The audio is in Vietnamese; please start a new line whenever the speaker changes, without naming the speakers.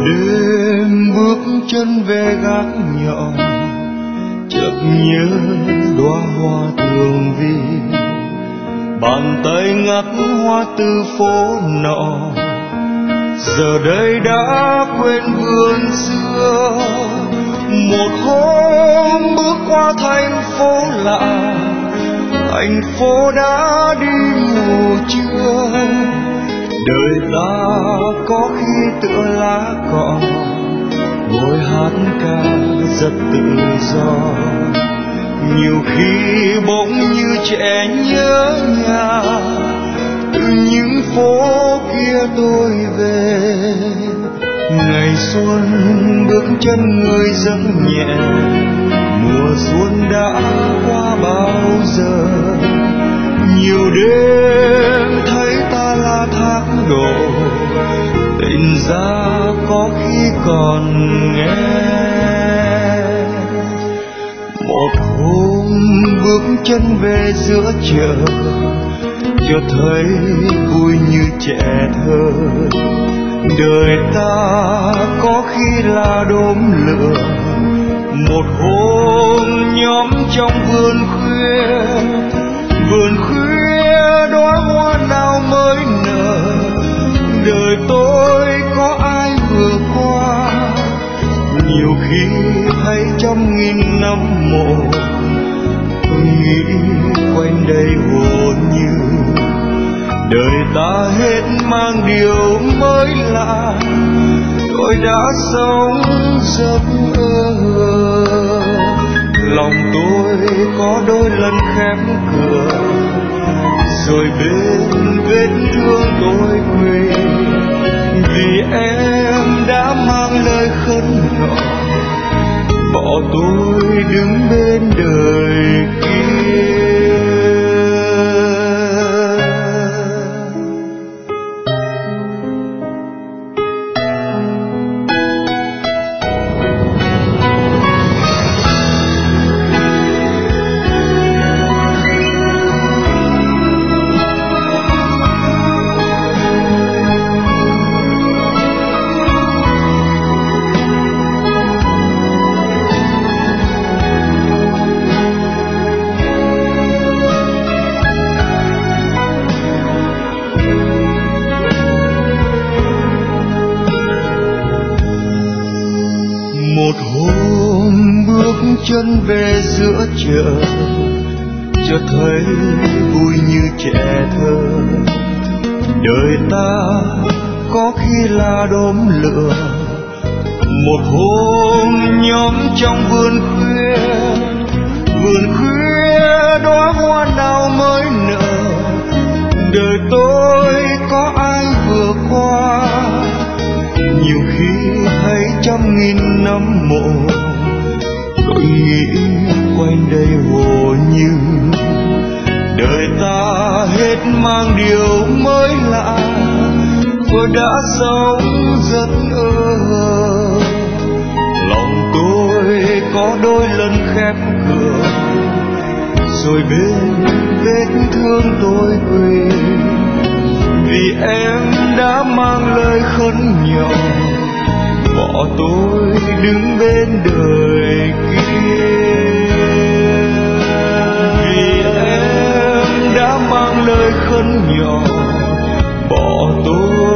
đêm bước chân về gác nhỏ, chợt nhớ đóa hoa thường vi, bàn tay ngắt hoa từ phố nọ, giờ đây đã quên vườn xưa. Một hôm bước qua thành phố lạ, thành phố đã đi mùa trưa. Đời ta có khi tựa lá cỏ, ngồi hát ca rất tự do. Nhiều khi bỗng như trẻ nhớ nhà, từ những phố kia tôi về. Ngày xuân bước chân người rất nhẹ, mùa xuân đã qua bao giờ. Nhiều đêm thấy ta là thác đổ, tình ra có khi còn nghe. Một hôm bước chân về giữa chợ, chợt thấy vui như trẻ thơ. Đời ta có khi là đốm lửa. Một hôm nhóm trong vườn khuya đóa hoa nào mới nở. Đời tôi có ai vừa qua, nhiều khi thấy trăm nghìn năm mộ. Tôi nghĩ quanh đây hồn như đời ta hết mang điều mới lạ. Tôi đã sống giấc mơ, lòng tôi có đôi lần khép cửa, rồi bên vết thương tôi quỳ. Vì em đã mang lời khấn nhỏ, bỏ tôi đứng bên đời kia. Một hôm bước chân về giữa chợ, chợt thấy vui như trẻ thơ. Đời ta có khi là đốm lửa. Một hôm nhóm trong vườn khuya đóa hoa nào mới nở. Đời tôi có ai vừa qua, nhiều khi thấy trăm nghìn năm mộ. Tôi nghĩ quanh đây hồ như đời ta hết mang điều mới lạ. Tôi đã sống giấc mơ, lòng tôi có đôi lần khép cửa, rồi bên vết thương tôi quỳ. Vì em đã mang lời khấn nhỏ, bỏ tôi đứng bên đời kia. Vì em đã mang lời khấn nhỏ, bỏ tôi